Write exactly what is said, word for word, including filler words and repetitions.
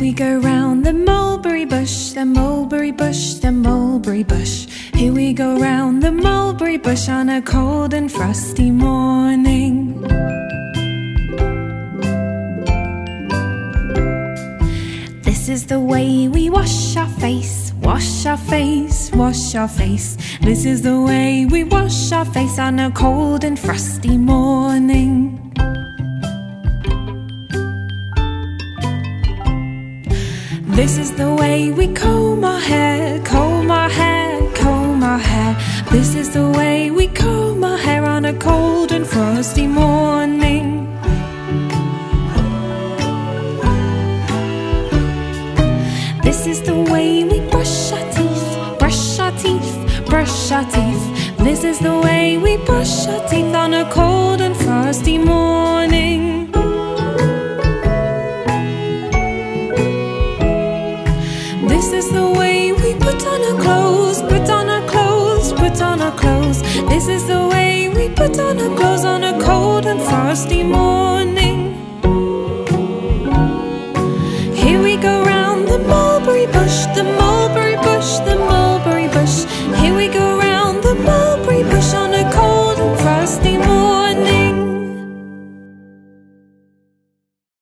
we go round the mulberry bush, the mulberry bush, the mulberry bush. Here we go round the mulberry bush on a cold and frosty morning. This is the way we wash our face, wash our face, wash our face. This is the way we wash our face on a cold and frosty morning. This is the way we comb our hair, comb our hair, comb our hair. This is the way we comb our hair on a cold and frosty morning. This is the way we brush our teeth, brush our teeth, brush our teeth. This is the way we brush our teeth on a cold and frosty morning. This is the way we put on our clothes, put on our clothes, put on our clothes. This is the way we put on our clothes on a cold and frosty morning.